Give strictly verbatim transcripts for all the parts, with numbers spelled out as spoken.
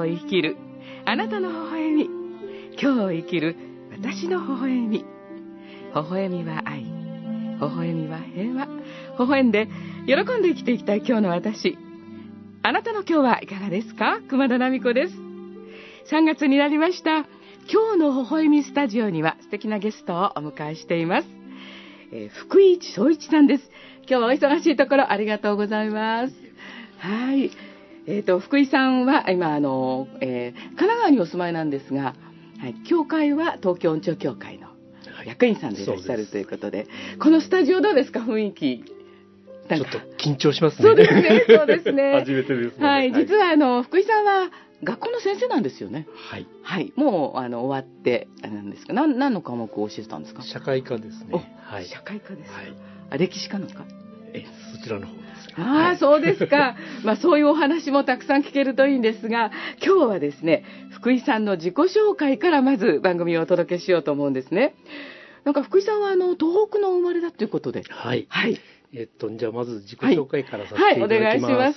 を生きるあなたの微笑み、今日を生きる私の微笑み。微笑みは愛、微笑みは平和。微笑んで喜んで生きていきたい今日の私。あなたの今日はいかがですか？熊田奈美子です。さんがつになりました。今日の微笑みスタジオには素敵なゲストをお迎えしています。えー、福井総一さんです。今日はお忙しいところありがとうございます。はい。えっと、福井さんは今、あの、えー、神奈川にお住まいなんですが、はい、教会は東京音調協会の役員さんでいらっしゃるということで、このスタジオどうですか、雰囲気。 ちょっと緊張しますね。 そうですね、そうですね。 初めてですね。 はい、実はあの、福井さんは学校の先生なんですよね。 はい。 はい、もうあの終わってなんですか。何何の科目を教えてたんですか。 社会科ですね。 はい。社会科ですか。 はい。 あ、歴史科の科。 え、そちらの方ですか。 ああ、はい、そうですか。まあそういうお話もたくさん聞けるといいんですが、今日はですね、福井さんの自己紹介からまず番組をお届けしようと思うんですね。なんか福井さんはあの東北の生まれだということで。 はい。 はい。 えっとじゃあまず自己紹介からさせていただきます。 はい、はい、お願いします。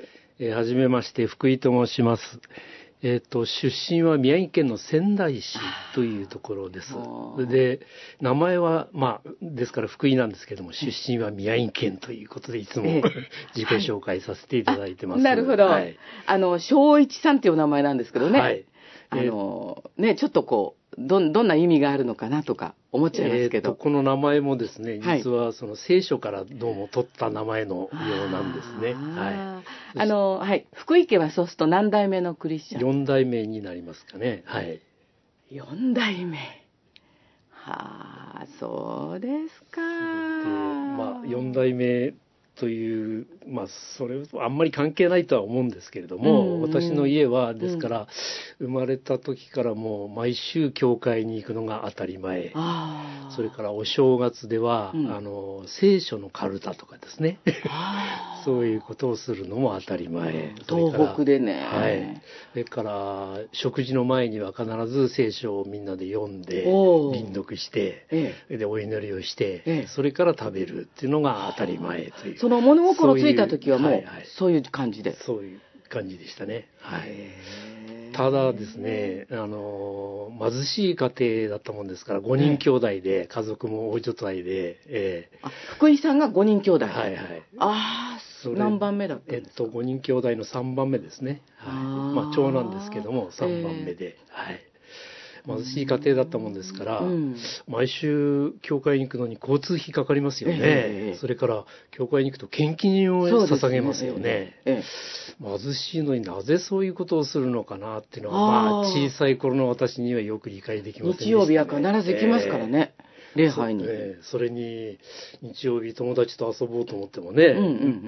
えー、はじめまして福井と申します。えっと出身は宮城県の仙台市というところです。で名前はまあですから福井なんですけども、出身は宮城県ということでいつも、えー、自己紹介させていただいてます。 なるほど。はい、あの正一さんっていうお名前なんですけどね。はい。あえー、 のねちょっとこうどどんな意味があるのかなとか思っちゃいますけど、 えー、とこの名前もですね、実はその聖書からどうも取った名前のようなんですね。はい。 あのはい福井家はそうすると何代目のクリスチャン？ よん代目になりますかね。はい。 よん代目。はあ、そうですか。で、 まあよん代目という、まあそれあんまり関係ないとは思うんですけれども、うん、私の家はですから、うん、生まれた時からもう毎週教会に行くのが当たり前。それからお正月では、うん、あの聖書のカルタとかですねそういうことをするのも当たり前。 東北でね。 はい。それから食事の前には必ず聖書をみんなで読んで輪読して、ええ、でお祈りをして、ええ、それから食べるっていうのが当たり前という。 その物心ついた時はもうそういう感じで。 そういう感じでしたね。はい。ただですね、あの貧しい家庭だったもんですからごにん兄弟で、家族も大所帯で、えー、あ福井さんがごにん兄弟。 はいはい。 ああ、何番目だったんですか？ えっとごにん兄弟のさんばんめですね。はい。まあ長男ですけどもさんばんめで、えー、はい。貧しい家庭だったもんですから、うん、毎週教会に行くのに交通費かかりますよね。えー、それから教会に行くと献金を捧げますよね。ねえー、貧しいのになぜそういうことをするのかなっていうのは、まあ小さい頃の私にはよく理解できませんでしたね。 日曜日は必ず行きますからね。えー礼拝にそ,、えー、それに日曜日友達と遊ぼうと思ってもね、うんうんうん、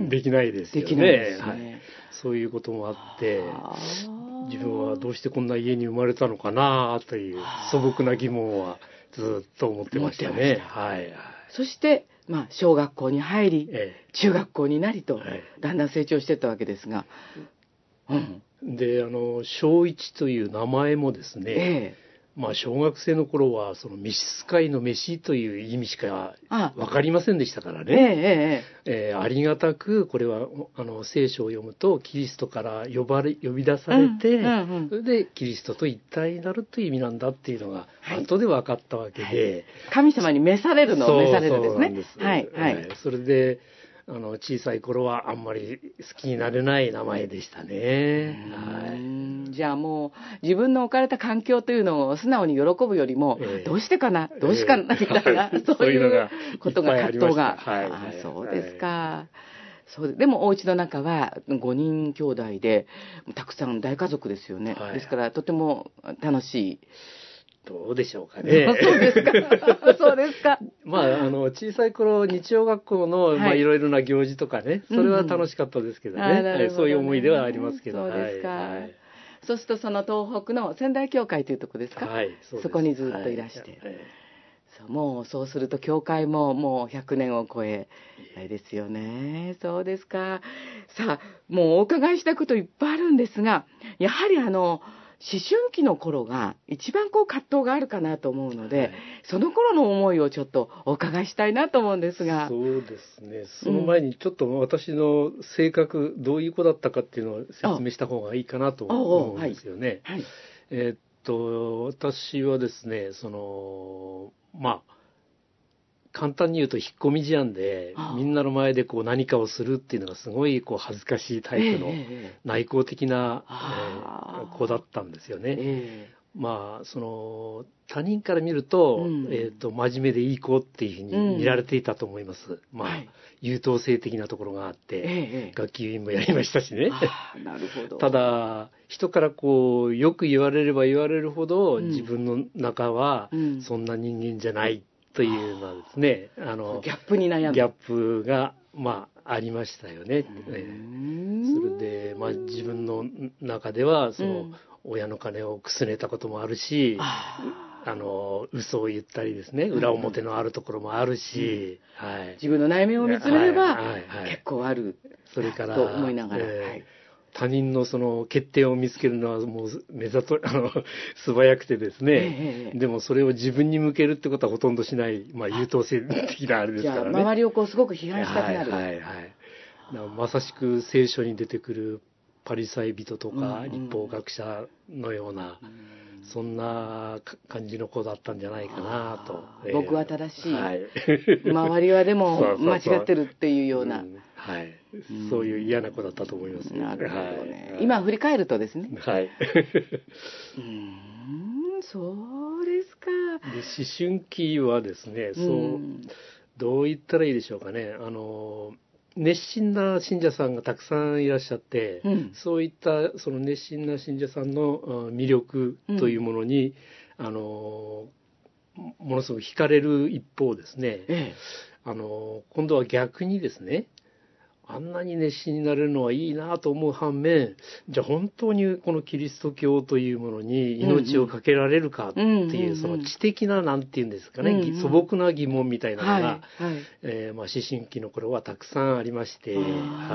できないですよね。 できないですね、はい。 そういうこともあって自分はどうしてこんな家に生まれたのかなという素朴な疑問はずっと思ってましたね。はい、 そして、まあ、小学校に入り、えー、中学校になりと、はい、だんだん成長していったわけですが、 うん、であの小一という名前もですね、えーまあ小学生の頃はその召使いの召しという意味しか分かりませんでしたからね。えええー、ありがたくこれはあの聖書を読むとキリストから呼ばれ呼び出されて、うんうんうん、それでキリストと一体になるという意味なんだっていうのが後で分かったわけで、はいはい、 神様に召されるのを召されるんですね。そうなんです。はいはい。 それであの小さい頃はあんまり好きになれない名前でしたね。はい、 じゃあもう自分の置かれた環境というのを素直に喜ぶよりも、えー、どうしてかなどうしかな、えー、みたいな、そういうことが葛藤が、はいはい、あそうですか、はい、そうでもお家の中はごにん兄弟でたくさん大家族ですよね、はい、ですからとても楽しい。 どうでしょうかね。 そうですか。そうですか。 まあ、あの、小さい頃、日曜学校の、はい、まあ、いろいろな行事とかね、それは楽しかったですけどね。うんうん、そういう思い出はありますけど。 そうですか。 はいはい、 そうすると、その東北の仙台教会というところですか。はい、そうです。そこにずっといらして。はいはい、そうもう、そうすると、教会ももうひゃくねんを超え、あれですよね。そうですか。さあ、もうお伺いしたこといっぱいあるんですが、やはりあの、 思春期の頃が一番こう葛藤があるかなと思うので、はい、その頃の思いをちょっとお伺いしたいなと思うんですが。 そうですね。その前にちょっと私の性格、うん、どういう子だったかっていうのを説明した方がいいかなと思うんですよね。はいはい、えー、っと私はですね、そのまあ簡単に言うと引っ込み思案で、みんなの前でこう何かをするっていうのがすごいこう恥ずかしいタイプの内向的な、えー、子だったんですよね。えー、まあその他人から見ると、うん、えー、と真面目でいい子っていうふうに見られていたと思います。うん、まあ、はい、優等生的なところがあって、えー、学級委員もやりましたしね。 なるほど。 ただ人からこうよく言われれば言われるほど、うん、自分の中はそんな人間じゃない。というのはですね、あのギャップに悩むギャップがまあありましたよね。えー、それでまあ自分の中ではその、うん、親の金をくすねたこともあるし、ああの嘘を言ったりですね、裏表のあるところもあるし、 うんはい、自分の内面を見つめれば、はいはいはい、結構あるそれからと思いながら。えーはい他人のその欠点を見つけるのはもう目ざとあの素早くてですね、ええ、でもそれを自分に向けるってことはほとんどしない、まあ、優等生的なあれですからね。 じゃあ周りをこうすごく批判したくなる。 はいはいはい、まさしく聖書に出てくるパリサイ人とか立法学者のような、うん、そんな感じの子だったんじゃないかなと。 えー、僕は正しい、はい、周りはでも間違ってるっていうような。 うんはい、そういう嫌な子だったと思います、 ね。なるほどね。はい、今振り返るとですね。 はい。 うーん、そうですか。 で思春期はですね、そう、うん、どう言ったらいいでしょうかね。あの熱心な信者さんがたくさんいらっしゃって、うん、そういったその熱心な信者さんの魅力というものに、うん、あのものすごく惹かれる一方ですね。ええ、あの今度は逆にですね。あんなに熱心になれるのはいいなと思う反面、じゃあ本当にこのキリスト教というものに命を懸けられるかっていう、その知的ななんていうんですかね、うんうん、素朴な疑問みたいなのが、はいはいえーまあ、思春期の頃はたくさんありまして、はい、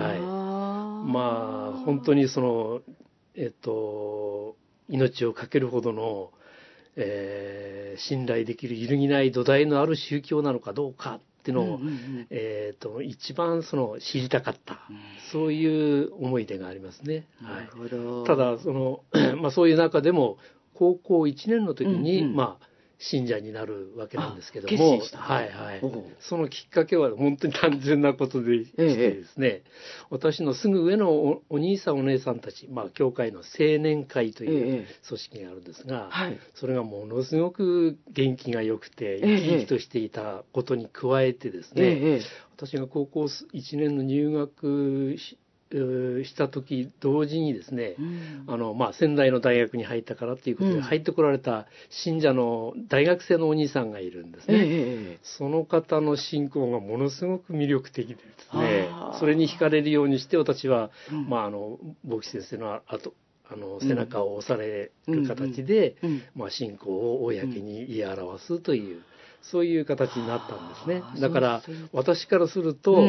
まあ本当にその、えっと、命を懸けるほどの、えー、信頼できる揺るぎない土台のある宗教なのかどうかっていうのを、うんうんうんえー、と一番その知りたかった、うん、そういう思い出がありますね。 なるほど。 はい、ただその、まあ、そういう中でも高校いちねんの時に、うんうん、まあ信者になるわけなんですけども、はいはい、そのきっかけは本当に単純なことでしてですね、ええ、私のすぐ上の お, お兄さんお姉さんたち、まあ教会の青年会という組織があるんですが、ええ、それがものすごく元気が良くて生き生きとしていたことに加えてですね、え、私が高校いちねんの入学しした時同時にですね、うん、あのまあ、仙台の大学に入ったからということで、うん、入ってこられた信者の大学生のお兄さんがいるんですね、ええ、その方の信仰がものすごく魅力的でですね、それに惹かれるようにして私は、うんまあ、あの牧師先生の後あの背中を押される形で、うんうんまあ、信仰を公に言い表すという、そういう形になったんですね。だから私からすると、うん、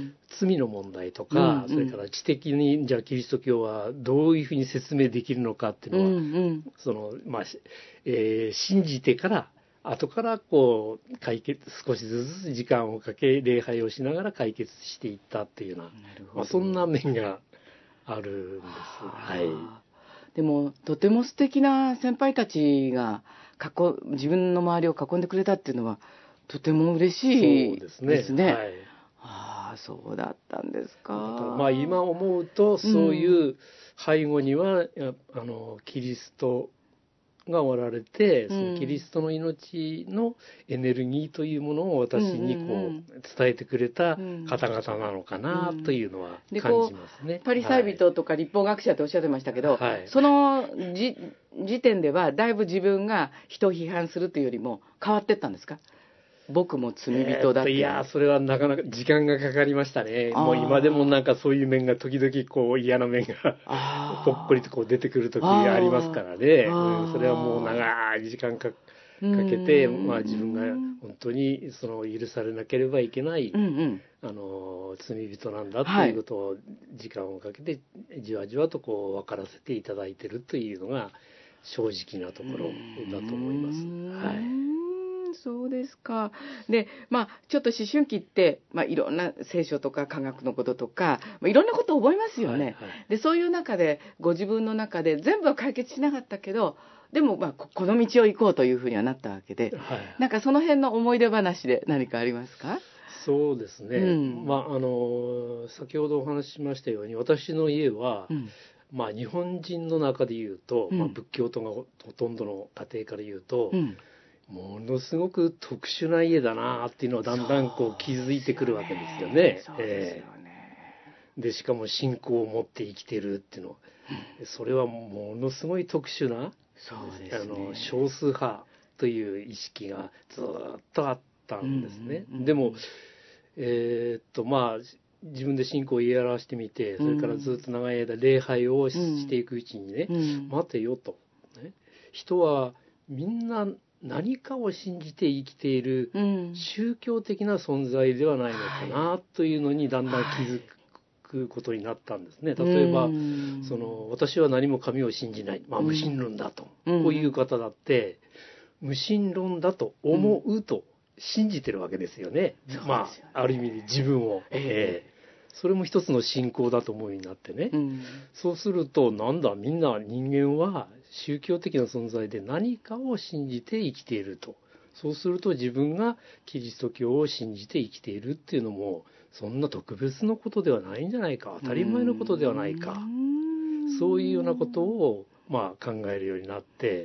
罪の問題とか、うんうん、それから知的にじゃあキリスト教はどういうふうに説明できるのかっていうのは、うんうん、そのまあ、えー、信じてから後からこう解決少しずつ時間をかけ礼拝をしながら解決していったっていうような、まあ、そんな面があるんです。はい。 でもとても素敵な先輩たちが囲自分の周りを囲んでくれたっていうのはとても嬉しいですね。そうですね。はい、ああ、そうだったんですか。 だからまあ今思うとそういう背後には、うん、あのキリストがおられて、そのキリストの命のエネルギーというものを私にこう伝えてくれた方々なのかなというのは感じますね。 パリサイ人とか立法学者っておっしゃってましたけど、はい、そのじ時点ではだいぶ自分が人を批判するというよりも変わってったんですか？僕も罪人だって、 えー、いやそれはなかなか時間がかかりましたね。もう今でもなんかそういう面が時々こう嫌な面がぽっこりとこう出てくる時ありますからね、うん、それはもう長い時間かかけて、まあ、自分が本当にその許されなければいけない、うんうん、あの罪人なんだということを時間をかけてじわじわとこう分からせていただいているというのが正直なところだと思います。はい。 そうですか。で、まあちょっと思春期って、まあ、いろんな聖書とか科学のこととか、まあ、いろんなことを覚えますよね。はいはい、でそういう中でご自分の中で全部は解決しなかったけど、でもまあこの道を行こうというふうにはなったわけで、はい、なんかその辺の思い出話で何かありますか？ そうですね、うん、まああの先ほどお話ししましたように、私の家は、うん、まあ、日本人の中で言うと、うん、まあ、仏教徒がほとんどの家庭から言うと、うん、ものすごく特殊な家だなっていうのをだんだんこう気づいてくるわけですよね。そうですよね。えー、でしかも信仰を持って生きてるっていうの、うん、それはものすごい特殊な、そうですね、あの少数派という意識がずっとあったんですね。うんうんうん、でもえー、っとまあ自分で信仰を言い表してみて、それからずっと長い間礼拝を し,、うん、していくうちにね、うん、待てよと、ね、人はみんな何かを信じて生きている宗教的な存在ではないのかなというのにだんだん気づくことになったんですね。例えば、その私は何も神を信じない、まあ、無神論だと、こういう方だって無神論だと思うと信じてるわけですよね。まあある意味で自分を、えーそれも一つの信仰だと思うようになってね、うん、そうするとなんだみんな人間は宗教的な存在で何かを信じて生きていると。そうすると自分がキリスト教を信じて生きているっていうのもそんな特別なことではないんじゃないか、当たり前のことではないか、そういうようなことをまあ考えるようになって、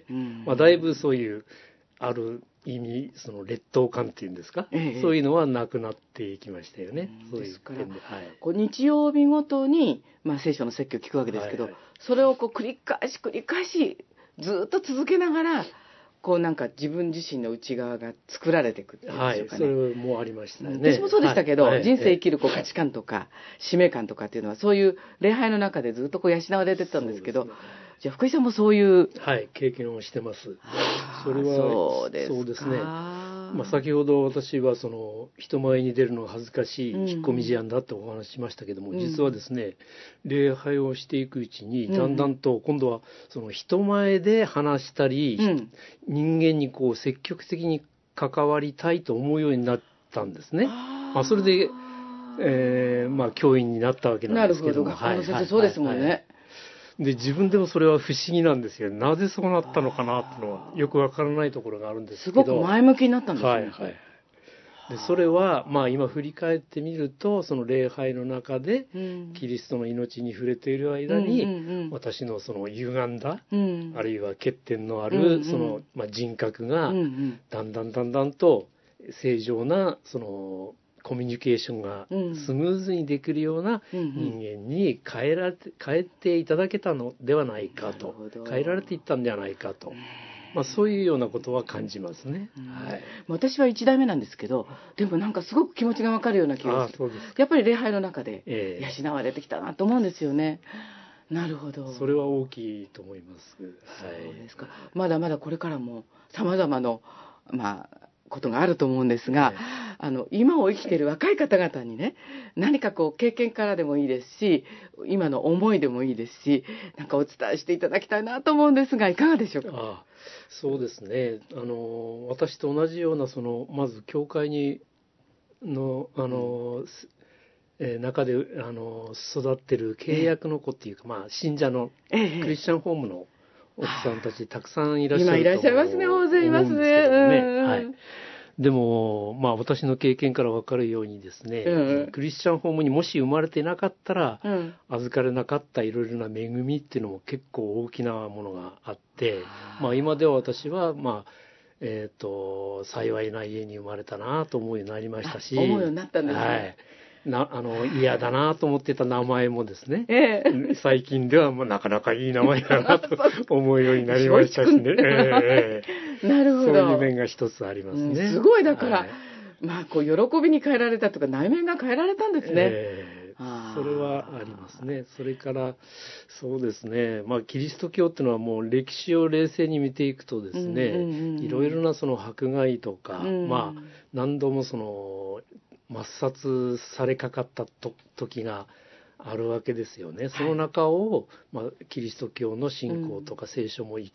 まあ、だいぶそういうある意味その劣等感っていうんですか、ええ、そういうのはなくなっていきましたよね。うん、そういう点で、はい、 こう日曜日ごとに、まあ、聖書の説教を聞くわけですけど、はいはい、それをこう繰り返し繰り返しずっと続けながらこうなんか自分自身の内側が作られていくっていうんでしょうかね。 はい、それもありましたね。 私もそうでしたけど、はいはい、人生生きるこう価値観とか使命感とかっていうのはそういう礼拝の中でずっとこう養われてたんですけど、じゃあ福井さんもそういう、 はい、経験をしてます。それはそうです、そうですね。まあ、先ほど私はその人前に出るのが恥ずかしい、うん、引っ込み思案だってお話ししましたけども、うん、実はですね礼拝をしていくうちにだんだんと今度はその人前で話したり、うん、人間にこう積極的に関わりたいと思うようになったんですね。あ、まあ、それで、えーまあ、教員になったわけなんですけども。 なるほど、学校の先生そうですもんね。はいはいはい、 で自分でもそれは不思議なんですよ。なぜそうなったのかなっていうのはよくわからないところがあるんですけど、 すごく前向きになったんですね。 はいはい。でそれはまあ今振り返ってみるとその礼拝の中でキリストの命に触れている間に、うん、私のその歪んだ、うん、あるいは欠点のあるその、まあ、人格がだんだんだんだんと正常なそのコミュニケーションがスムーズにできるような人間に変えられて、変えていただけたのではないかと、変えられていったんではないかと、まあ、そういうようなことは感じますね。はい、 私はいち代目なんですけど、でもなんかすごく気持ちがわかるような気がする。やっぱり礼拝の中で養われてきたなと思うんですよね。えー、なるほど。 それは大きいと思います。 はい、そうですか。まだまだこれからも様々なまあことがあると思うんですが、はい、あの今を生きている若い方々にね、何かこう経験からでもいいですし、今の思いでもいいですし、なんかお伝えしていただきたいなと思うんですが、いかがでしょうか。 ああ、そうですね。あの私と同じようなそのまず教会にのあの、うんえー、中であの育ってる契約の子っていうか、ええ、まあ信者のクリスチャンホームの奥さんたちたくさんいらっしゃると思うんですけどもね。今いらっしゃいますね、大勢いますね。はい。でも、まあ私の経験から分かるようにですね、うん、クリスチャンホームにもし生まれてなかったら、うん、預かれなかったいろいろな恵みっていうのも結構大きなものがあって、まあ今では私は、まあ、えっと、幸いな家に生まれたなと思うようになりましたし、 思うようになったんですね。 はい。なあの嫌だなと思ってた名前もですね、ええ、最近ではもうなかなかいい名前だなと思うようになりましたしね。ええ、なるほど。 そういう面が一つありますね。 うん、すごいだから、はい、まあこう喜びに変えられたとか内面が変えられたんですね。えー、それはありますね。それからそうですね。まあキリスト教っていうのはもう歴史を冷静に見ていくとですね、うんうんうん、いろいろなその迫害とか、うん、まあ何度もその抹殺されかかったと時があるわけですよね。その中を、まあ、キリスト教の信仰とか聖書も生き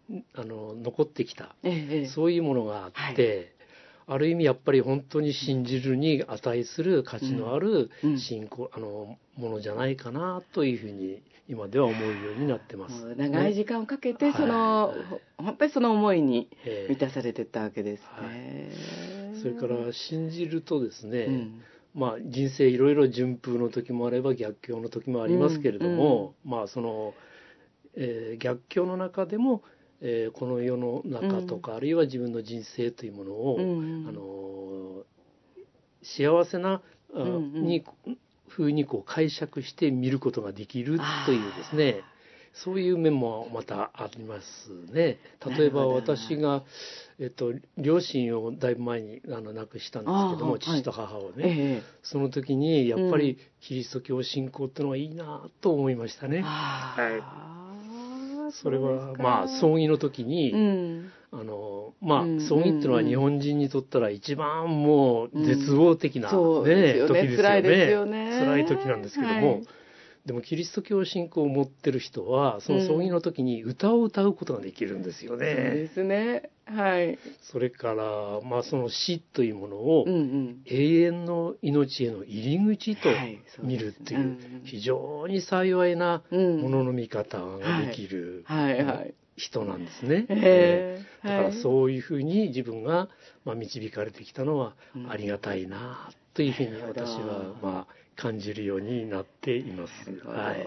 あの残ってきた、 ええ、 そういうものがあって、はい、ある意味やっぱり本当に信じるに値する価値のある信仰、うん、あのものじゃないかなというふうに今では思うようになってます、 ね、長い時間をかけてその、はい、本当にその思いに満たされていったわけですね、えーはい、それから信じるとですね、うん、まあ、人生いろいろ順風の時もあれば逆境の時もありますけれども、うんうん、まあその、えー、逆境の中でも、えー、この世の中とか、うん、あるいは自分の人生というものを、うんうん、あの幸せな、うんうん、に風にこう解釈して見ることができるというですね、そういう面もまたありますね。例えば私が、えっと、両親をだいぶ前にあの亡くしたんですけども、父と母をね、はい、ええ、その時にやっぱりキリスト教信仰っていうのはいいなと思いましたね。はい、それはまあ葬儀の時に、うん、あのまあ、うん、葬儀っていうのは日本人にとったら一番もう絶望的な、ね、うん、ね、時ですよね。辛いですよね。辛い時なんですけども、はい、でもキリスト教信仰を持ってる人はその葬儀の時に歌を歌うことができるんですよね、うん、そうですね、はい、 それから、まあ、その死というものを永遠の命への入り口と見るっていう非常に幸いなものの見方ができる人なんですね、えー、だからそういうふうに自分がまあ導かれてきたのはありがたいなというふうに私はまあ感じるようになっています。はい、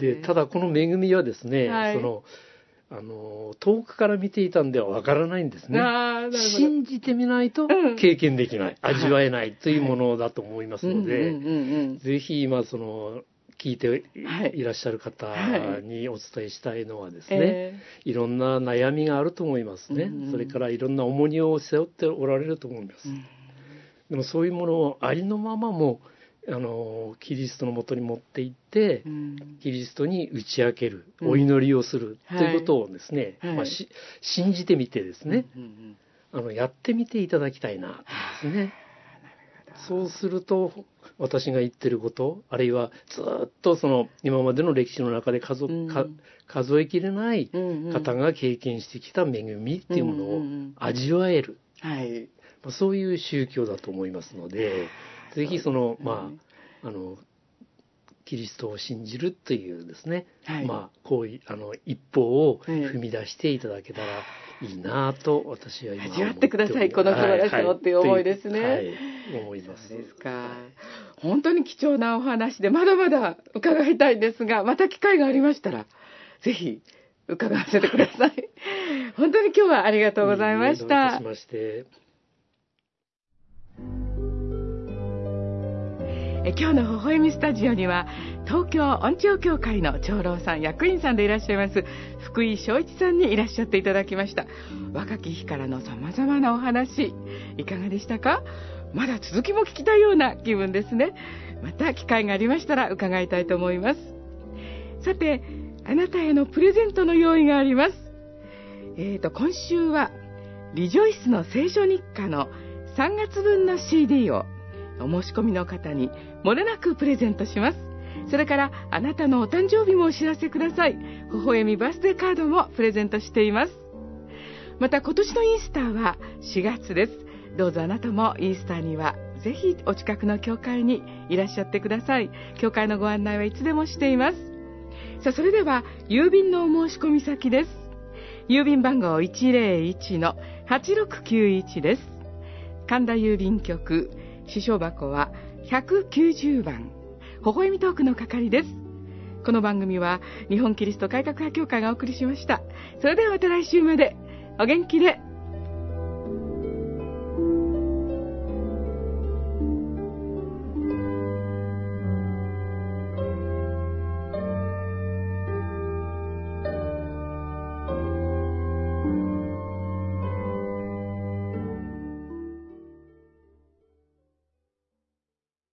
でただこの恵みはですね、はい、そのあの遠くから見ていたんではわからないんですね。信じてみないと経験できない、うん、味わえないというものだと思いますので、ぜひ今その聞いていらっしゃる方にお伝えしたいのはですね、はいはいえー、いろんな悩みがあると思いますね、うんうん、それからいろんな重荷を背負っておられると思います、うん、でもそういうものをありのままもあのキリストのもとに持っていって、うん、キリストに打ち明ける、お祈りをする、うん、ということをですね、はいまあ、し信じてみてですね、うんうんうん、あのやってみていただきたいなですね。そうすると私が言ってること、あるいはずっとその今までの歴史の中で 数,、うん、か数えきれない方が経験してきた恵みっていうものを味わえる、うんうんうんはい、そういう宗教だと思いますので、ぜひその、まあ、あのキリストを信じるというですね、はい、まあこういうあの一歩を踏み出していただけたらいいなと私は今思って、 味わってくださいこの素晴らしさをっていう思いですね。 はい、はい、思います。 そうですか。本当に貴重なお話でまだまだ伺いたいんですが、また機会がありましたらぜひ伺わせてください。本当に今日はありがとうございました。 どういたしまして。 今日の微笑みスタジオには東京音聴協会の長老さん役員さんでいらっしゃいます福井翔一さんにいらっしゃっていただきました。若き日からのさまざまなお話いかがでしたか？まだ続きも聞きたいような気分ですね。また機会がありましたら伺いたいと思います。さて、あなたへのプレゼントの用意があります。えーと今週はリジョイスの聖書日課のさんがつぶんの シーディー をお申し込みの方にもれなくプレゼントします。それからあなたのお誕生日もお知らせください。微笑みバースデーカードもプレゼントしています。また今年のイースターはしがつです。どうぞあなたもイースターにはぜひお近くの教会にいらっしゃってください。教会のご案内はいつでもしています。さあ、それでは郵便のお申し込み先です。郵便番号 いちぜろいちのはちろくきゅういち です。神田郵便局支所箱はひゃくきゅうじゅうばん、微笑みトークの係です。この番組は日本キリスト改革派協会がお送りしました。それではまた来週までお元気で。